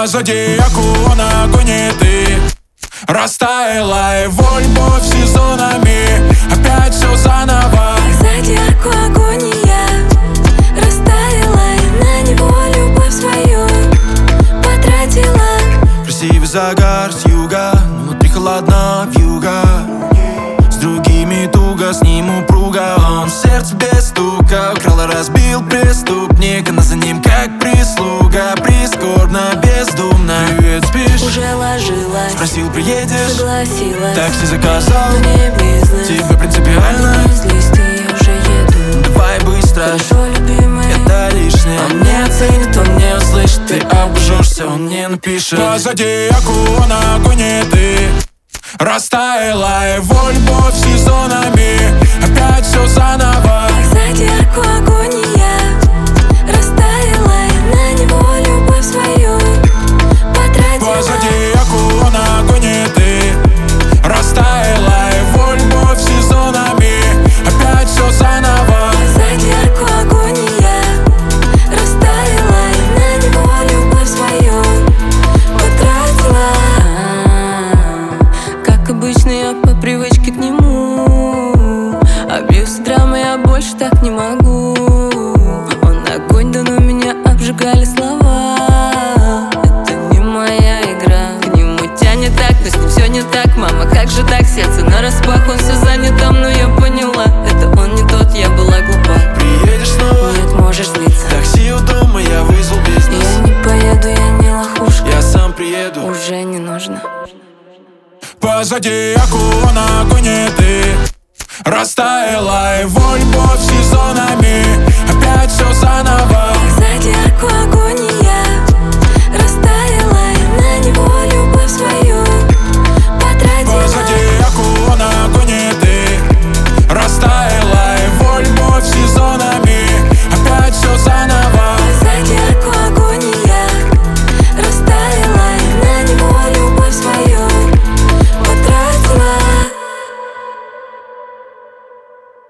По зодиаку он огонь, и ты растаяла. Его любовь сезонами, опять все заново. По зодиаку агония растаяла, и на него любовь свою потратила. Красивый загар с юга, но внутри холодна вьюга. С другими туго, с ним упруга. Он в сердце без стука украл и разбил преступник. Она за ним как прислуга, прискорбно, бездумно. Привет, спишь? Уже ложилась, Спросил, приедешь? согласилась. Такси заказал, мне бизнес. тебе принципиально? Не злись ты, я уже еду. Давай быстро, Хорошо, любимый. это лишнее. Он не оценит, он не услышит. Ты обжжешься, он не напишет. По зодиаку он огонь, и ты растаяла. Его любовь сезонами, опять все заново. По зодиаку агония растаяла, и на него любовь свою потратила. По зодиаку он огонь, и ты растаяла. Его любовь сезонами, опять все заново. По зодиаку агония растаяла, и на него любовь свою потратила. Как обычно, я по привычке к нему обьюсь драмой, я больше так не могу. Он огонь, да но меня обжигали слова. Это не моя игра. К нему тянет так, но с ним все не так. Мама, как же так? Сердце нараспах, он все занят там, но я поняла. Это он не тот, я была глупа. Приедешь снова? Нет, можешь злиться. Такси у дома, я вызвал бизнес. Я не поеду, я не лохушка. Я сам приеду. Уже не нужно. По зодиаку он огонь, и ты растаяла. Его любовь сезонами.